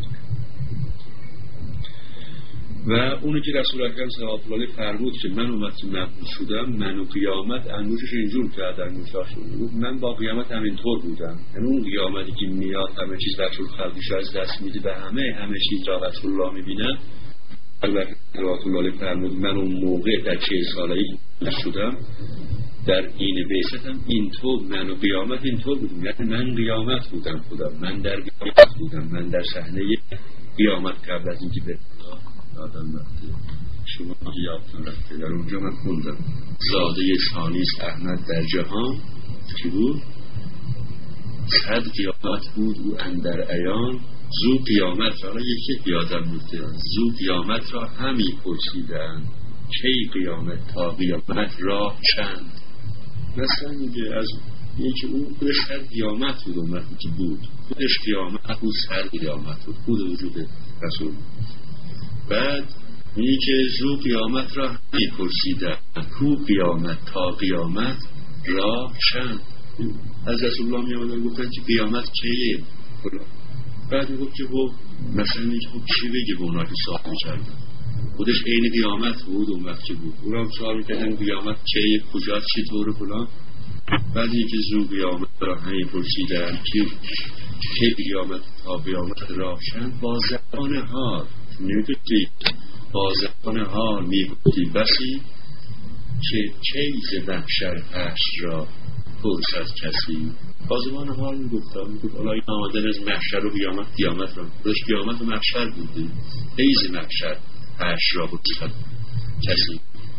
و اونی که رسول اکرم صلی الله علیه و فرمود که من اومدم مبعوث شدم، من و قیامت انگوشش اینجور کرد، انگوشش من با قیامت همینطور بودم. یعنی اون قیامتی که میاد همه چیز بشر خلقیش از دست میده و همه همه چیز را رسول الله میبینن. البته رسول الله فرمود من اون موقع در چه ساله‌ای شدم در این بعثتم اینطور، من و قیامت اینطور بودم، یعنی من قیامت بودم خودم، من در قیامت بودم، من در صحنه قیامت قبل از اینکه به آدم رفته. شما یادتون رفته در اونجا من خوندم زاده ثانیس احمد در جهان چی بود؟ صد قیامت بود او اندر عیان، زو قیامت را یکی یادم بوده، زو قیامت را همی پرسیدن کی قیامت تا قیامت را چند. مثلا میگه از یکی اون خودش صد قیامت بود، اون وقتی که بود خودش قیامت بود، صد قیامت بود خود وجود رسول. بعد میگه که زو قیامت را همی پرسیدن کو قیامت تا قیامت را چند. از رسول الله میامدن گفتن که قیامت کیه؟ بعد میگفت که خب مثلا میگه خب چی بگه به اونا که سوال میکردن؟ خودش عین قیامت بود اون وقت که بود، اونا هم سوال میکردن قیامت کیه، کجا، چطور فلان. بعد اینکه زو قیامت را همی پرسیدن که کی قیامت تا قیامت را چند، با زبان حال نمیگفتی، با زبان حال میگفتی بسی که چیز محشر هشت را پرسد کسی. با زبان حال میگفتم میگفت حالا این آمدن از محشر و قیامت قیامت را داشت، قیامت و محشر بودی، چیز محشر هشت را پرسد کسی.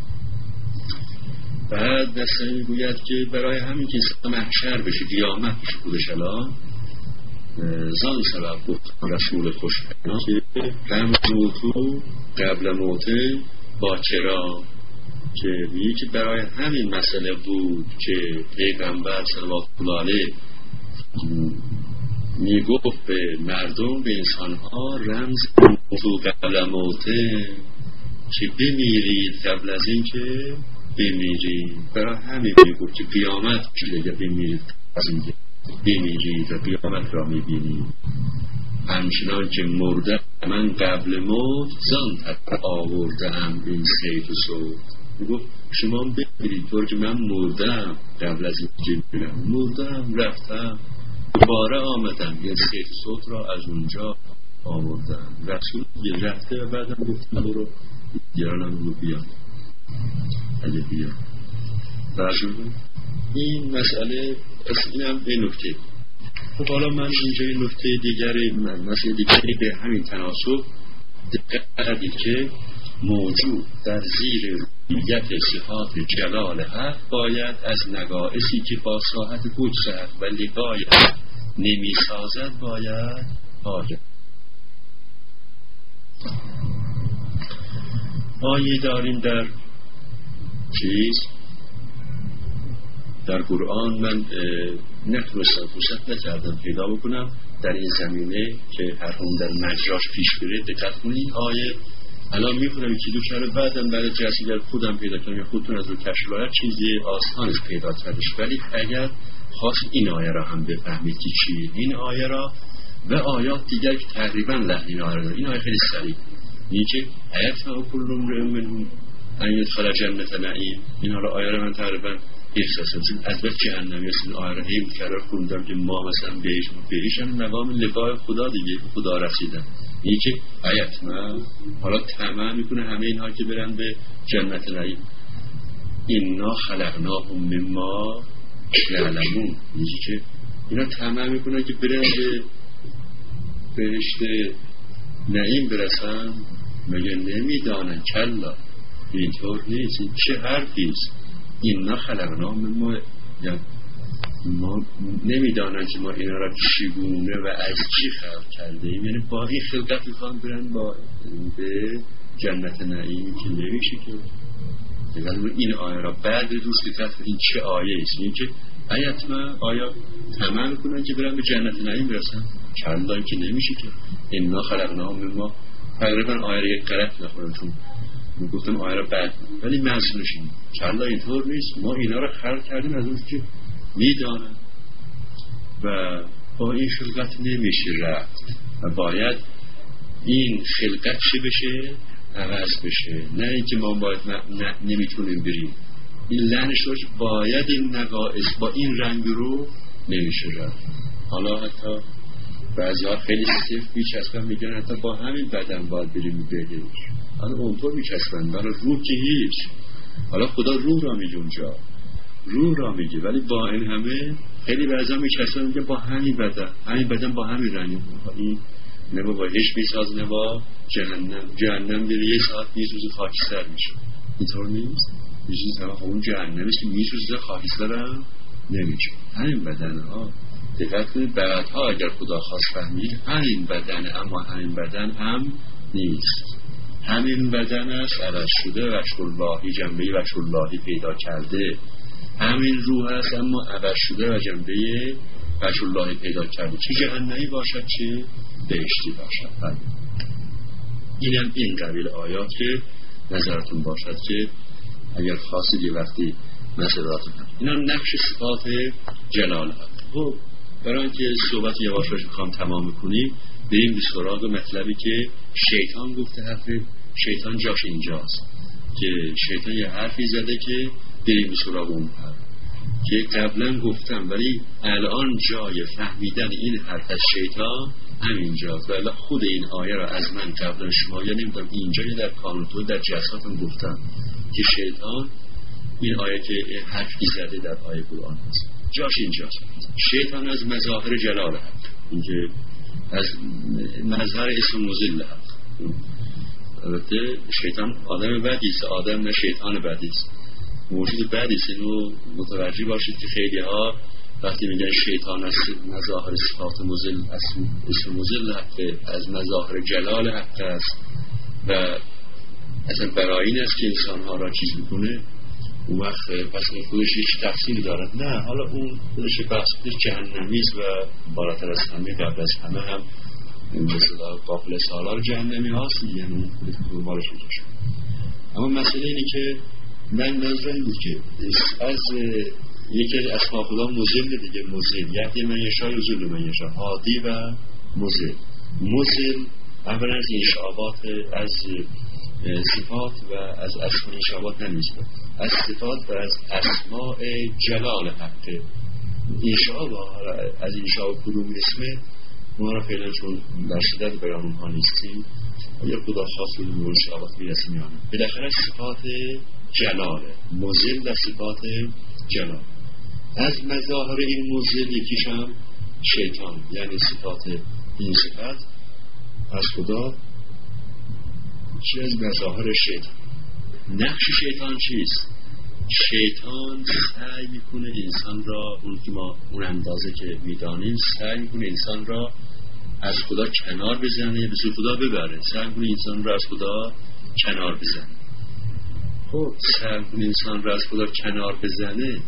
بعد مثلا میگوید که برای همین که محشر بشه قیامت بشه خودش الان زان سبب گفت رسول خوشبینا که قبل موتو قبل موته با چرا، که میگه که برای همین مسئله بود که پیغمبر صلوات الله علیه میگفت به مردم، به انسانها رمز موضوع قبل موته که بمیرید قبل از این که بمیرید. برای همین میگفت که قیامت که بمیرید از این که بمیرید و قیامت را میبینید. همچنان که مرده من قبل موت زان تک آوردم این سیف و صوت. میگفت شما بمیرید طور که من مردم قبل از این که بمیرم، مردم رفتم دوباره آمدم این سیف صوت را از اونجا آوردم. رسول یه رفته و بعدم گفتم برو دیرانم رو بیان اگه بیان برشون. این مسئله این هم به نکته. خب حالا من اینجا این نکته دیگری مسئله دیگری به همین تناسب دقت کردید که موجود در زیر رویت صفات جلال حق باید از نقائصی که با ساحت قدس و لقایت نمی سازد باید آگه. آیه داریم در چیز در قرآن، من نتونستم فرصت نکردم پیدا بکنم در این زمینه که هر هم در مجراش پیش بره. دقت کنید آیه الان میخونم یکی دو کلمه بعدم بعد جلسه خودم پیدا کنم یا خودتون از رو کشف کنید چیزی آسان است پیدا کردش. ولی اگر خاص این آیه را هم بفهمید که چیه این آیه را و آیات دیگر که تقریبا لحن این آیه را، این آیه خیلی سریع میگه آیت ما کل امرئ منهم ان يدخل جنة نعیم. این حالا آیه را من تقریبا احساس کنم از وقت جهنمی است. این آیه را هی مکرر خوندم که ما مثلا بهش بهش هم مقام لقای خدا دیگه خدا رسیدن. این که آیت ما حالا طمع میکنه همه اینها که برن به جنت نعیم. اینا خلقناهم مما یعلمون. میگه که اینا طمع میکنه که برن به بهشت نعیم برسن، مگه نمیدانن؟ کلا اینطور نیست. این چه حرفیست؟ اینا خلقناهم مما، یعنی ما نمیدانن که ما اینا را چگونه و از چی خلق کرده ایم. یعنی با این خلقت میخوان برن با به جنت نعیم که نمیشه که. ولی این آیه را بعد دوست دقت این چه آیه است؟ این که آیت ما آیا طمع میکنن که برن به جنت نعیم برسن؟ کلا که نمیشه که. اینا خلقناهم مما تقریبا آیه را یک غلط نخورن چون میگفتم آیه را بعد، ولی معنیش اینه کلا اینطور نیست. ما اینا را خلق کردیم از اون که میدانن و با این خلقت نمیشه رفت و باید این خلقت چه بشه؟ عوض بشه. نه اینکه ما باید ن... نمیتونیم بریم. این لعنش رو باید این نقائص با این رنگ رو نمیشه رفت. حالا حتی بعضی ها خیلی صرف میچسبن میگن حتی با همین بدن باید بریم بگیرش. حالا اونطور میچسبن برای روح که هیچ. حالا خدا روح را میگه اونجا، روح را میگه، ولی با این همه خیلی بعضا میچسبن میگه با همین بدن، همین بدن با همین رنگ. این نه با بهش میساز نه با جهنم. جهنم بره یه ساعت میسوزه خاکستر میشه. اینطور نیست. میشه اون جهنمی که میسوزه خاکستر هم نمیشه. همین بدن ها دقت کنید بعدها اگر خدا خواست فهمید همین بدن، اما همین بدن هم نیست. همین بدن است عوض شده وجه اللهی، جنبه وجه اللهی پیدا کرده. همین روح است اما عوض شده و جنبه وجه اللهی پیدا کرده. چه جهنمی باشد چه بهشتی باشد. این هم این قبیل آیات که نظرتون باشد که اگر خواستید یه وقتی مسئلاتون هم اینا نقش صفات جلال هست. خب برای اینکه صحبت یواش یواش میخوام تمام کنیم بریم به سراغ مطلبی که شیطان گفته. حرف شیطان جاش اینجاست که شیطان یه حرفی زده که بریم به سراغ اون حرف که قبلا گفتم، ولی الان جای فهمیدن این حرف از شیطان همینجاست. ولی خود این آیه را از من قبلا شما یا نمیدونم اینجا یا در کانونتو در جلساتم گفتم که شیطان این آیه که حرفی زده در آیه قرآن هست جاش اینجاست. شیطان از مظاهر جلال هست، اینکه از مظهر اسم مذل هست. البته شیطان آدم بدی است، آدم نه شیطان بدی است، موجود بدی است. اینو متوجه باشید که خیلی ها وقتی میگن شیطان از مظاهر صفات مذل است، اسم مذل هست، از مظاهر جلال حق است و اصلا برای این است که انسانها را چیز میکنه اون وقت پس این خودش هیچ تفسیری دارد؟ نه، حالا اون خودش بحث خودش جهنمیست و بالاتر از همه قبل از همه هم مثلا قافل سالار جهنمی هاست، یعنی اون خودش دنبالش میکشه. اما مسئله اینه که من نظر این بود که از یکی از اسما خدا مزل دیگه، مزل یعنی من یشا یا ظل من یشا، هادی و مزل. مزل اولا از انشابات از صفات و از اسماء انشابات نمیسته، از صفات و از اسماء جلال حقه. انشاب از انشاب کدوم اسمه ما را فعلا چون در شدت بیان اونها نیستیم یا خدا خاص بودیم به انشابات میرسیم یا نه. بالاخره صفات جلاله، مزل در صفات جلال. از مظاهر این مزل یکیش هم شیطان، یعنی صفات این صفت از خدا چی از مظاهر شیطان. نقش شیطان چیست؟ شیطان سعی میکنه انسان را، اون که ما اون اندازه که میدانیم، سعی میکنه انسان را از خدا کنار بزنه، به سوی خدا ببره. سعی میکنه انسان را از خدا کنار بزنه. خب سعی میکنه انسان را از خدا کنار بزنه،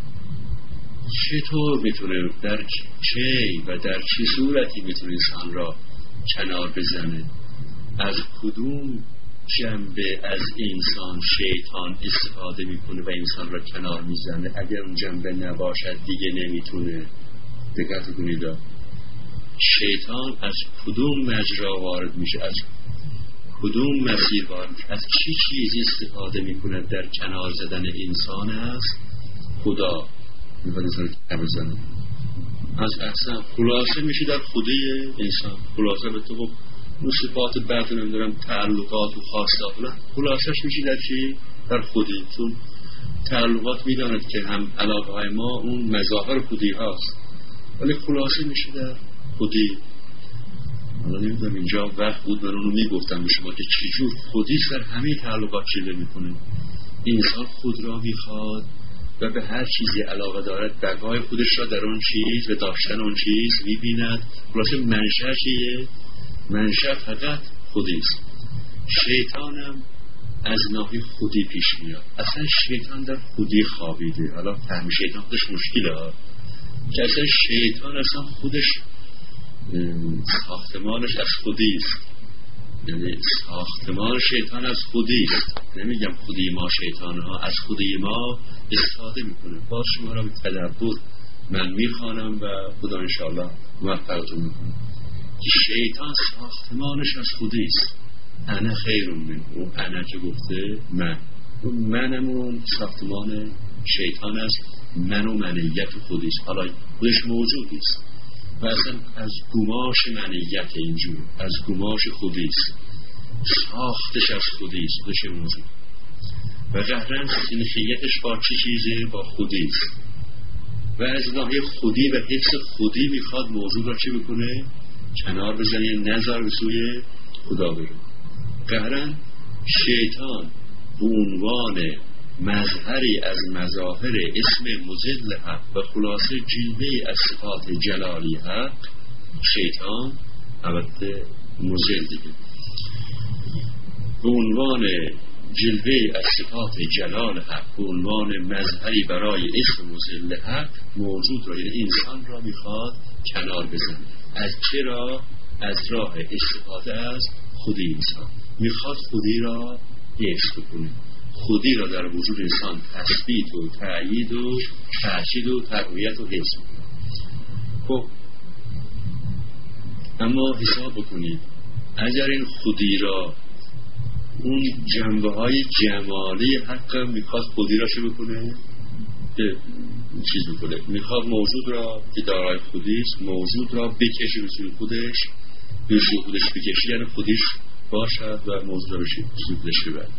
چطور میتونه، در چه و در چه صورتی میتونه انسان را کنار بزنه؟ از کدوم جنبه از انسان شیطان استفاده میکنه و انسان را کنار میزنه؟ اگر اون جنبه نباشد دیگه نمیتونه. دقت کنید، شیطان از کدوم مجرا وارد میشه، از کدوم مسیر وارد میشه، از چی چیزی استفاده میکنه در کنار زدن انسان؟ است خدا میخواد انسان را کنار بزنه. از اصلا خلاصه میشه در خودی انسان. خلاصه به تو اون صفات بعد نمیدارم تعلقات و خاصات، خلاصش میشه در چی؟ در خودی. چون تعلقات میداند که هم علاقه های ما اون مظاهر خودی هاست، ولی خلاصه میشه در خودی. حالا نمیدونم اینجا وقت بود من اونو میگفتم به شما که چجور خودی سر همه تعلقات چیده میکنه. انسان خود را میخواد و به هر چیزی علاقه دارد، بقای خودش را در اون چیز و داشتن اون چیز میبیند. خلاصه منشأ چیه؟ منشأ فقط خودیست. شیطانم از ناحیه خودی پیش میاد. اصلا شیطان در خودی خوابیده. حالا فهم شیطان خودش مشکله ها، که اصلا شیطان اصلا خودش ساختمانش از خودیست. یعنی ساختمان شیطان از خودیست. نمیگم خودی ما شیطان ها، از خودی ما استفاده میکنه. باز شما را به تدبر من میخوانم و خدا انشاءالله موفقتون میکنه که شیطان ساختمانش از خودیست. انا خیرون من، اون انا که گفته من، اون منمون ساختمان شیطان است. من و منیت خودیست. حالا خودش موجودیست و اصلا از گماش منیت اینجور، از گماش خودیست، ساختش از خودیست، خودش موجود. و قهرن سنخیتش با چه چیزه؟ با خودیست. و از ناحیه خودی و حفظ خودی میخواد موجود را چه بکنه؟ کنار بزنه، نظر به سوی خدا بره. قهرن شیطان به عنوان مظهری از مظاهر اسم مزل حق و خلاصه جلوه از صفات جلالی حق، شیطان البته مزل دیگه، به عنوان جلوه از صفات جلال حق، به عنوان مظهری برای اسم مزل حق موجود را، یعنی انسان را میخواد کنار بزنه. از چرا؟ از راه استفاده از خودی انسان. میخواد خودی را حفظ بکنه، خودی را در وجود انسان تثبیت و تأیید و تأکید و تقویت و حفظ بکنه. خب اما حساب بکنید اگر این خودی را، اون جنبه های جمالی حق میخواد خودی را چه بکنه؟ چیز بکنه، میخواد موجود را که دارای خودیست، موجود را بکشه به سوی خودش، به سوی خودش بکشه، یعنی خودیش باشد و موجود را به سوی خودش ببرد.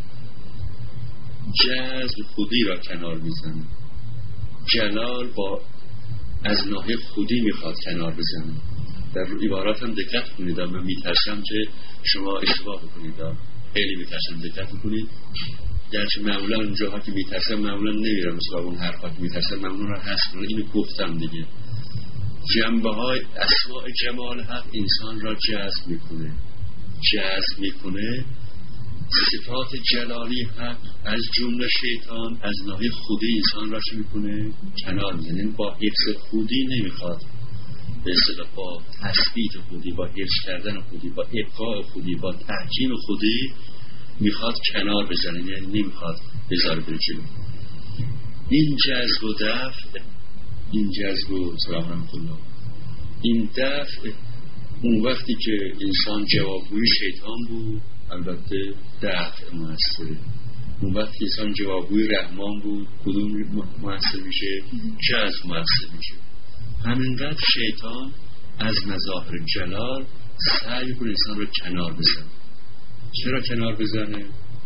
جذب خودی را کنار میزنه. جلال با از ناحیه خودی میخواد کنار بزنه. در عبارات هم دقت کنید، من میترسم که شما اشتباه بکنید، خیلی میترسم دقت کنید. گرچه معمولا اونجاها که میترسم معمولا نمیرم مثلا اون حرفا که میترسم معمولا را هست، اینو گفتم دیگه. جنبه های اسماء جمال حق انسان را جذب میکنه، جذب میکنه صفات جلالی حق از جمله شیطان از ناحیه خودی انسان را چه میکنه؟ کنار میزنه. یعنی با حفظ خودی نمیخواد، به اصطلاح با تثبیت خودی، با حفظ کردن خودی، با ابقاء خودی، با تحکیم خودی میخواد کنار بزنه، یعنی نمیخواد بذاره بره جلو. این جذب و دفع، این جذب و سلام رحمت الله، این دفع اون وقتی که انسان جوابگوی شیطان بود البته دفع موثره. اون وقتی انسان جوابگوی رحمان بود کدوم موثر میشه؟ جذب موثر میشه. همینقدر شیطان از مظاهر جلال سعی کنه انسان رو کنار بزنه. چرا کنار بزنه؟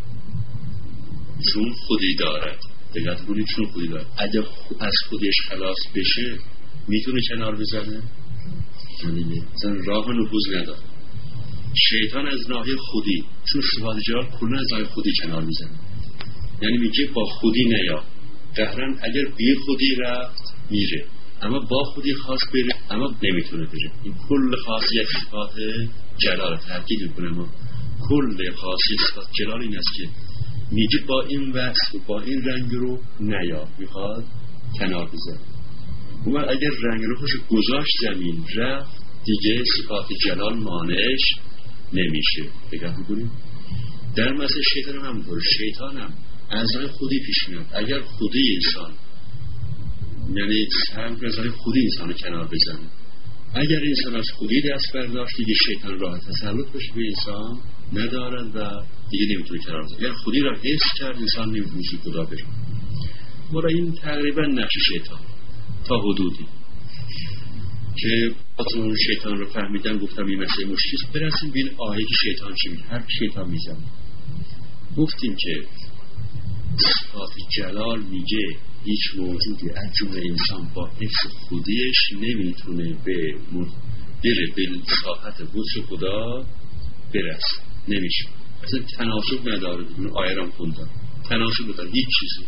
چون خودی دارد. دقیقت کنید چون خودی دارد. اگه از خودش خلاص بشه میتونه کنار بزنه؟ مثلا راه نفوذ نداره. شیطان از ناحیه خودی، چون صفات جلال کلا از ناحیه خودی کنار میزنه، یعنی میگه با خودی نیا. قهرن اگر بی خودی رفت میره، اما با خودی خاص بره اما نمیتونه بره. این کل خاصیت صفات جلال ترکیب میکنه. ما کل خاصیت صفات جلال این است که میگه با این وصف و با این رنگ رو نیا، میخواد کنار بزنه. اما اگر رنگ رو خوش گذاشت زمین رفت دیگه صفات جلال مانعش نمیشه. بگم میکنیم در مثل شیطان هم همونطور. شیطان هم از ناحیه خودی پیش میاد. اگر خودی انسان، یعنی سعی کنه از ناحیه خودی انسان رو کنار بزنه. اگر انسان از خودی دست برداشت دیگه شیطان راه تسلط بشه به انسان ندارد و دیگه نمیتونه کنار بزنه. اگر خودی را حفظ کرد انسان نمیتونه خدا بره. برای این تقریبا نقش شیطان تا حدودی که اون شیطان رو فهمیدن. گفتم این مسئله مشکل. برسیم بین آیه که شیطان چی میگه. هر شیطان میزنه. گفتیم که صفات جلال میگه هیچ موجودی از جمله انسان با حفظ خودیش نمیتونه به بره به ساحت وجود خدا برسه. نمیشه. اصلا تناسب نداره. اون آیه رو خوندم. تناسب نداره هیچ چیزی.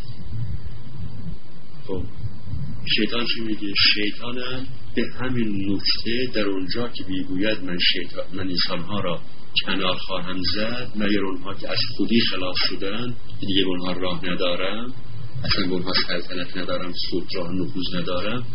خب شیطان چی میگه؟ شیطانم به همین نکته در اونجا که میگوید من شیطان من انسانها را کنار خواهم زد، مگر اونها که از خودی خلاص شدن دیگه اونها راه ندارم، اصلا اونها سلطنت ندارم، صوت راه نفوذ ندارم.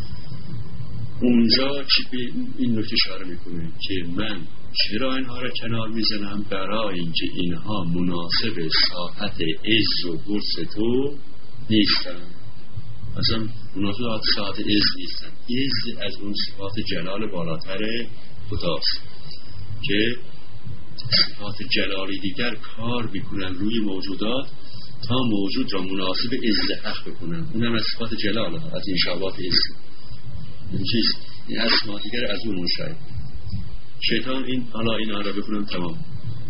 اونجا چی به این نکته اشاره میکنه که من چرا اینها را کنار میزنم؟ برای اینکه اینها مناسب ساحت عز و برس تو نیستن. اصلا مناسب ساعت عز نیستن. عز از اون صفات جلال بالاتر خداست که صفات جلالی دیگر کار میکنن روی موجودات تا موجود را مناسب عز حق بکنن. اونم از صفات جلال، از این شعبات عز. این چیز این اسما دیگر از اون منشأ. شیطان این حالا اینا را بخونم تمام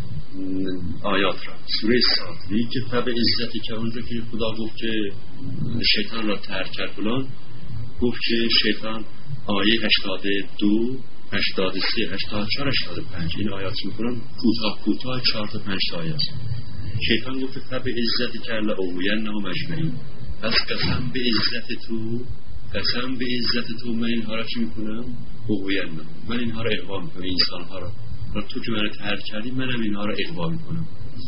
آیات را. سوره صاد میگه که فب عزتی که اونجا که خدا گفت که شیطان را ترک کرد فلان، گفت که شیطان آیه هشتاد و دو هشتاد و سه هشتاد و چهار هشتاد و پنج این آیات میکنم کوتاه کوتاه چهار تا پنج تا آیات. شیطان گفت فب عزتی که لأغوینهم اجمعین، پس قسم به عزت تو قسم به عزت تو من اینها را چی میکنم؟ اغوینهم، من اینها را اغوا میکنم. انسانها را را تو که من را ترک کردی منم اینها را اغوا میکنم.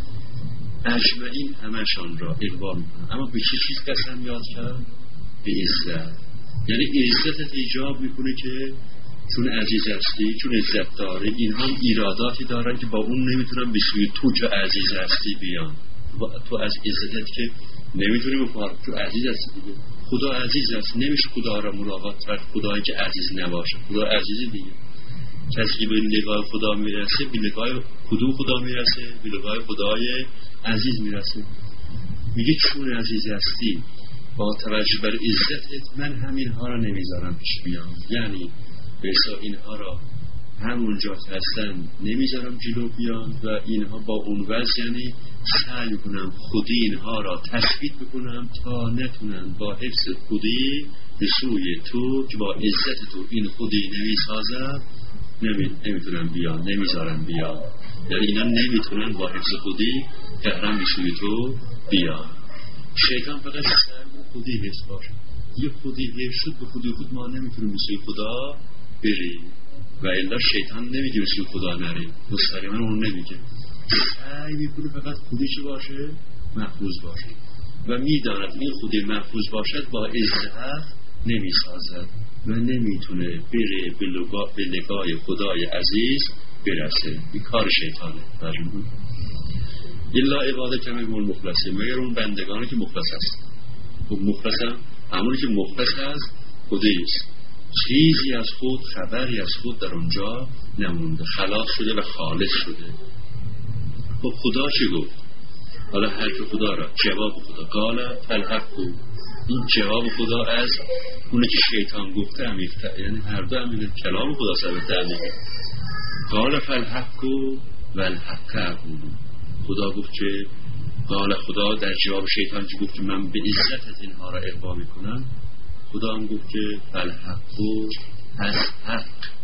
اجمعین همشان را اغوا میکنم. اما به چه چیز قسم یاد کرد؟ به عزت. یعنی عزتت ایجاب میکنه که چون عزیز هستی، چون عزت داره، اینها هم ایراداتی دارن که با اون نمیتونن به سوی تو که عزیز هستی بیان. تو از عزتت که نمیتونی مفارق، تو عزیز هستی دیگه. خدا عزیز است، نمیشه خدا را ملاقات کرد خدایی که عزیز نباشه. خدا عزیزی دیگه. کسی که به نگاه خدا میرسه به نگاه کدوم خدا میرسه؟ به نگاه خدای عزیز میرسه. میگه چون عزیز هستی با توجه بر عزتت من همینها را نمیذارم پیش بیام. یعنی بسا اینها را همونجا که هستن نمیذارم جلو بیان و اینها با اون وضع یعنی سعی کنم خودی اینها را تثبیت بکنم تا نتونن با حفظ خودی به سوی تو که با عزت تو این خودی نمیسازن نمی... نمیتونن بیان، نمیذارن بیان. یعنی اینا نمیتونن با حفظ خودی قهرم به سوی تو بیان. شیطان فقط سعی خودی حفظ باشه. یه خودی حفظ شد به خودی خود ما نمیتونیم به سوی خدا بریم و الا شیطان نمیگه به سوی خدا نریم. مستقیما اون نمیگه. سعی میکنه فقط خودش باشه، محفوظ باشه و میداند این خود محفوظ باشد با اظهار نمیسازد و نمیتونه بره به لگا به لگای خدای عزیز برسه. این کار شیطانه. برمون الا عبادک منهم المخلصین، مگر اون بندگانی که مخلص هست. خب مخلص هم همونی که مخلص هست خدایست، چیزی از خود، خبری از خود در اونجا نمونده، خلاص شده و خالص شده. خب خدا چی گفت؟ حالا حرف خدا را، جواب خدا، قال فالحق، این جواب خدا از اونه که شیطان گفته عمیق‌تر، یعنی هر دو هم کلام خدا ثابت عمیقه. قال فالحق و الحق اقول، خدا گفت که قال خدا در جواب شیطان که گفت که من به عزتت اینها را اقوا میکنم، خدا هم گفت که فالحق از حق،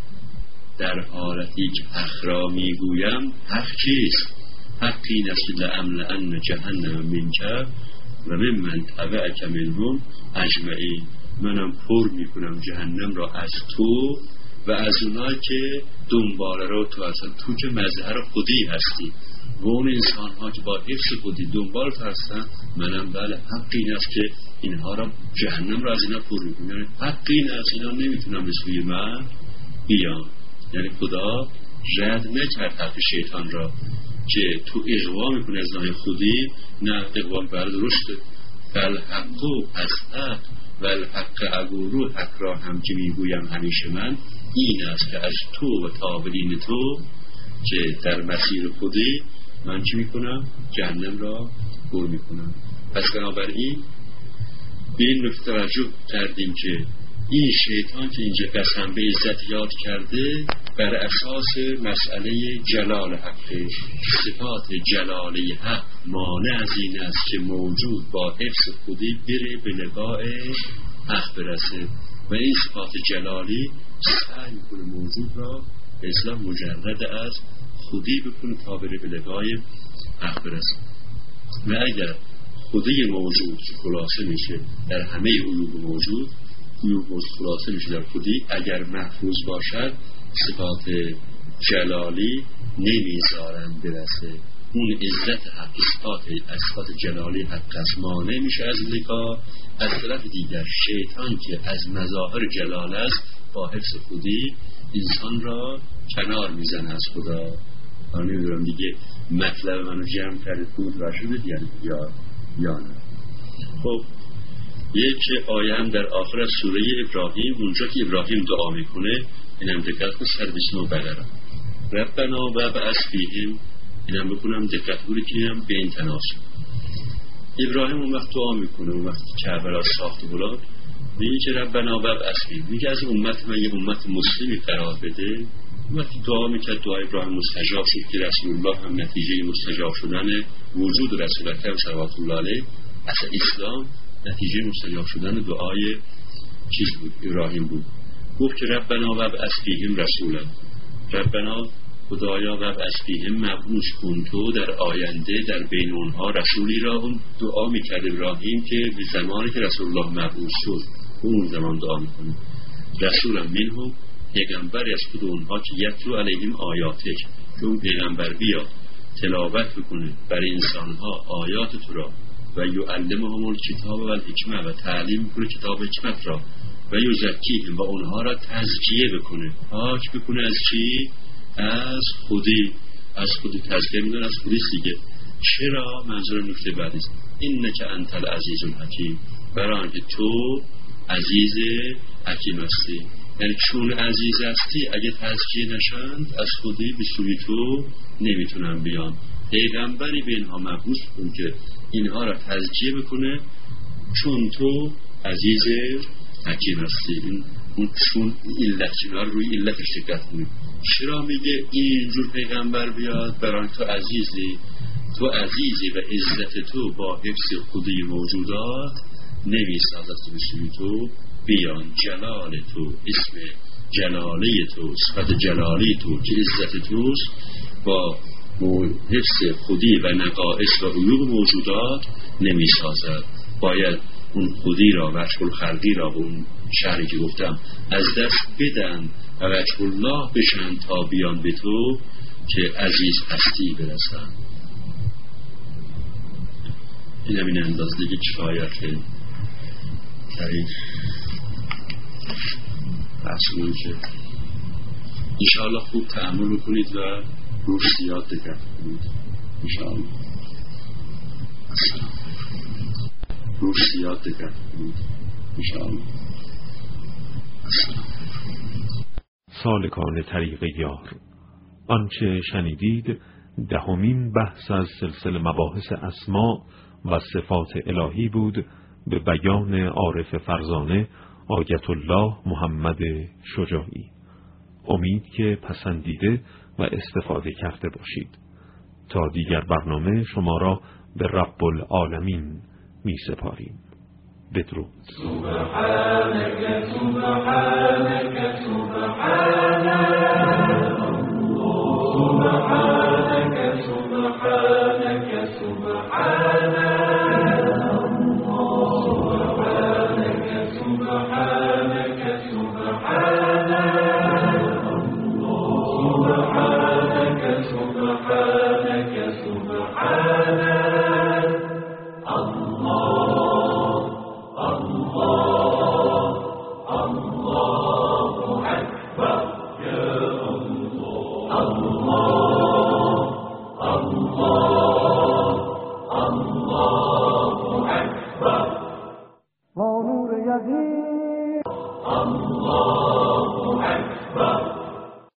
در حالتی که حق را میگویم. حق چیست؟ حقی نسل لأملأن جهنم منک و ممن تبعک منهم اجمعین، منم پر میکنم جهنم را از تو و از اونایی که دنبال رو تو هستن. تو که مظهر خودی هستی و اون انسان ها که با حفظ خودی دنبال تو هستن، منم بله حقی این است که اینها را جهنم را از اینا پر میکنم. یعنی حقی این است اینا نمیتونم به سوی من بیان. یعنی خدا رد نکرد حق شیطان را که تو اغوا میکنه از نای خودی، نه اغوا برد رشته. فالحق از حق و الحق اگورو، حق را هم که میگویم همیشه من این است که از تو و تابعین تو که در مسیر خودی من چی میکنم؟ جهنم را پر میکنم. پس بنابراین به این نکته توجه کردیم که این شیطان که اینجا قسم به عزت یاد کرده بر اساس مسئله جلال حق، صفات جلاله حق مانع از این است که موجود با حفظ خودی بره به لقاء حق برسه و این صفات جلالی سعی میکنه موجود را به اصطلاح مجرد از خودی بکنه تا بره به لقاء حق برسه. و اگر خودی موجود که خلاصه میشه در همه عیوب موجود، عیوب خلاصه میشه در خودی، اگر محفوظ باشد صفات جلالی نمیذارن برسه. اون عزت حق، صفات از صفات جلالی حق از مانع میشه از لقا. از طرف دیگر شیطان که از مظاهر جلال است با حفظ خودی انسان را کنار میزنه از خدا. من نمیدونم دیگه مطلب منو جمع کرده بود و شده یعنی یا یا نه. خب یک آیه هم در آخر از سوره ابراهیم، اونجا که ابراهیم دعا میکنه، اینم دقت کن سر بیست و نه بقره، ربنا و بعث فیهم، اینم بکنم دقت بوری که اینم به این تناسب. ابراهیم اون وقت دعا میکنه، اون وقت کعبه را ساخت بلاد، میگه که ربنا و بعث فیهم، میگه از امت من یه امت مسلمی قرار بده. اون وقت دعا میکرد، دعای ابراهیم مستجاب شد که رسول الله هم نتیجه مستجاب شدن وجود رسول اکرم صلوات الله علیه، اصلا اسلام نتیجه مستجاب شدن دعای چیز بود، ابراهیم بود. گفت که ربنا و بعث فیهم رسولا، ربنا خدایا و بعث فیهم مبعوث کن تو در آینده در بین اونها رسولی را. اون دعا میکرد ابراهیم که به زمانی که رسول الله مبعوث شد اون زمان دعا میکنه رسولا منهم، پیغمبری از خود اونها که یتلو علیهم آیاتک، که اون پیغمبر بیا تلاوت بکنه بر انسانها آیات تو را و یعلمهم الکتاب و الحکمه، و تعلیم کنه کتاب حکمت را و یزکیهم، و اونها را تزکیه بکنه، پاک بکنه از چی؟ از خودی. از خودی تزکیه میدن، از خودی دیگه. چرا؟ منظور نکته بعدی است، اینک انت العزیز الحکیم، برای آنکه تو عزیز حکیم هستی. یعنی چون عزیز هستی اگه تزکیه نشند از خودی به سوی تو نمیتونن بیان. پیغمبری به اینها مبعوث کن که اینها را تزکیه بکنه، چون تو عزیز حکیم هستی. این اون چون علت چنار روی علتش دقت کنید. چرا میگه اینجور پیغمبر بیاد؟ برای تو عزیزی، تو عزیزی و عزت تو با حفظ خودی موجودات نمیسازد به سوی تو بیان. جلال تو، اسم جلالی تو، صفت جلالی تو که عزت توست با حفظ خودی و نقائص و عیوب موجودات نمیسازد. باید اون خودی را و وجه الخلقی را و اون شرعی که گفتم از دست بدن و وجه الله بشن تا بیان به تو که عزیز هستی برسن. این همین انداز دیگه کفایته در این بحثمون که انشاءالله خوب تحمل بکنید و روش زیاد دقت کنید. انشاءالله روش زیاد دقت کنید. انشاءالله. سالکان طریق یار، آنچه شنیدید دهمین بحث از سلسله مباحث اسما و صفات الهی بود به بیان عارف فرزانه آیت الله محمد شجاعی. امید که پسندیده و استفاده کرده باشید. تا دیگر برنامه شما را به رب العالمین می سپاریم. بدرود. سبحانك سبحانك سبحانك سبحانك سبحانك سبحانك سبحانك سبحانك سبحانك سبحانك الله الله الله أكبر يا الله الله الله الله أكبر ونور يزيد الله